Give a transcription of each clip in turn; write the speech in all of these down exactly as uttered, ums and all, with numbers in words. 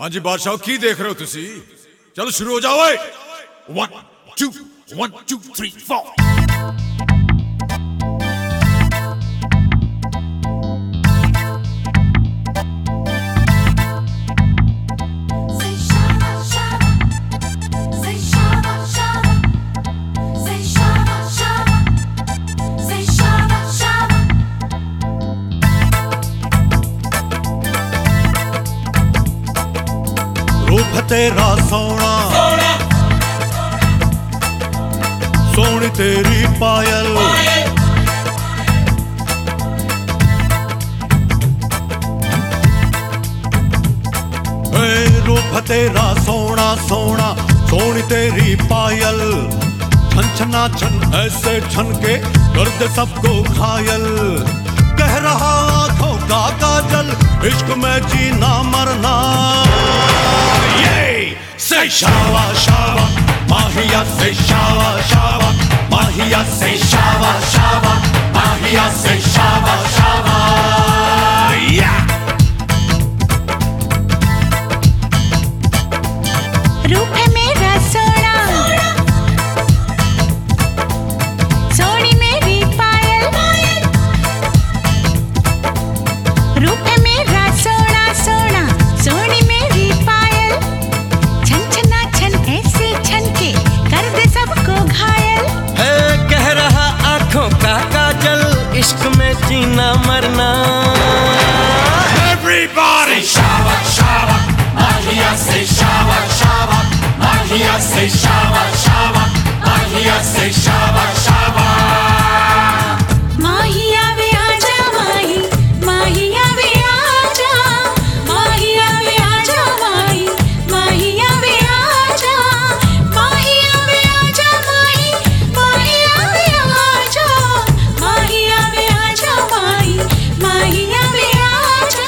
हाँ जी बादशाह की देख रहे हो तुसी? चलो शुरू हो जाओ। One two one two three four. रूप तेरा सोना, सोनी तेरी पायल, ए रूप तेरा सोना सोना, सोनी तेरी पायल, छन छना छन ऐसे छन के कर दे सबको घायल। कह रहा आंखों का काजल, इश्क में जीना मरना। Say shawa shawa, Mahia say shawa shawa, Mahia say shawa shawa, Mahia say shawa shawa. Yeah. रूप है मेरा सोना, सोनी मेरी पायल, रूप है मेरा सोना सोना, सोनी मेरी पायल, छन छना छन ऐसे छन के कर दे सबको घायल। है कह रहा आंखों का काजल, इश्क में जीना मरना। Everybody shawa shawa, Mahia say shawa shawa, Mahia say shawa shawa, Mahia say shawa shawa. माहिया वे आजा माही, माहिया वे आजा, माहिया वे आजा माही, माहिया वे आजा, माहिया वे आजा माही, माहिया वे आजा, माहिया वे आजा माही, माहिया वे आजा।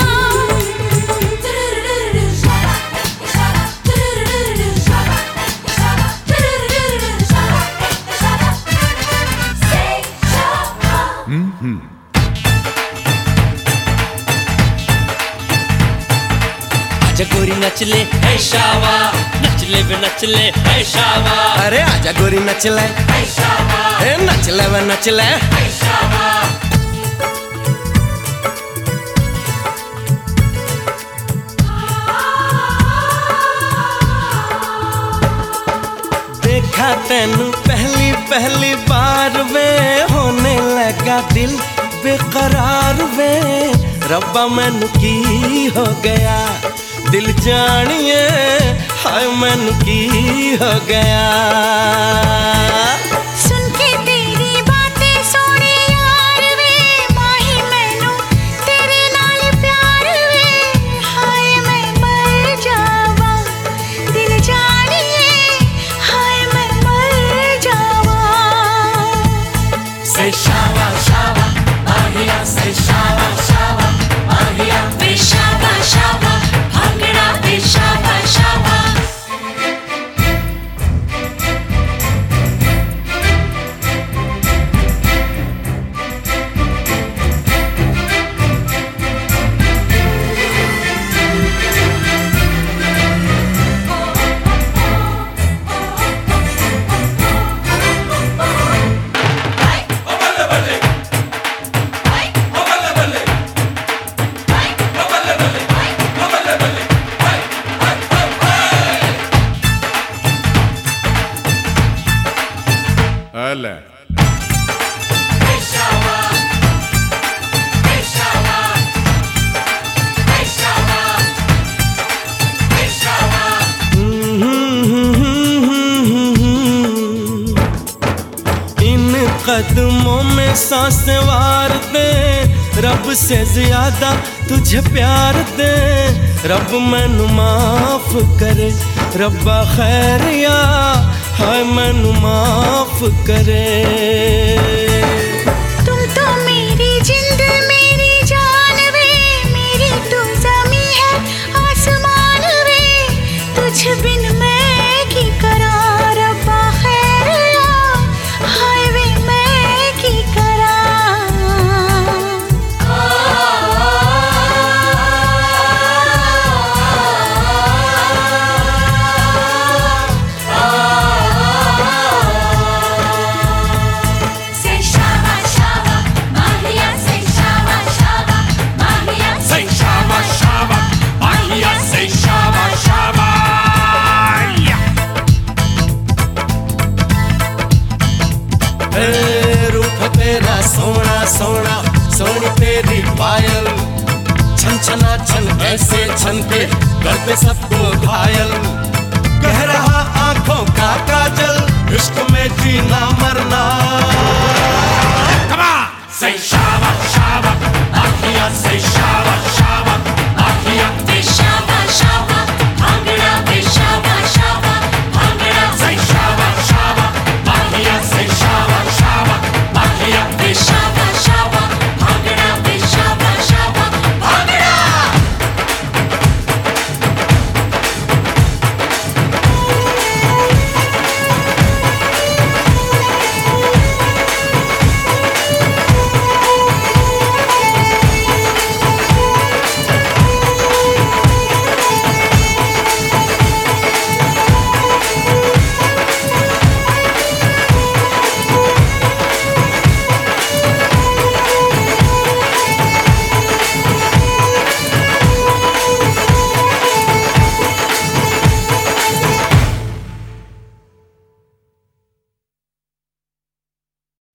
आजा गोरी नच ले है शावा, नच ले वे नच ले है शावा। अरे आजा गोरी नच ले है शावा, ए नच ले वे नच ले है शावा। देखा तेनू पहली पहली बार वे, होने लगा दिल बेकरार वे। रब्बा मैनू की हो गया, दिल जानिए हाय मैनू की हो गया। सुन के तेरी बातें सोने यार वे, माही मैनू तेरे नाल प्यार वे। हाय मैं मर जावा, दिल जानिए हाय मैं मर जावा। Say shawa shawa, Mahia say shawa shawa, Mahia वे शाबा शाबा, भांगड़ा वे शाबा शाबा। अले इन कदमों में सांसें वार दे, रब से ज्यादा तुझे प्यार दे। रब मैनू माफ करे, रब्बा खैरिया हाय मैनू माफ करे। तुम तो मेरी जिंद मेरी जान वे, मेरी तू ज़मीं है आसमान वे। तुझ बिन मैं की करा, रब्बा खैरिया हाय वे मैं की करा। ऐसे छन के करते सबको घायल।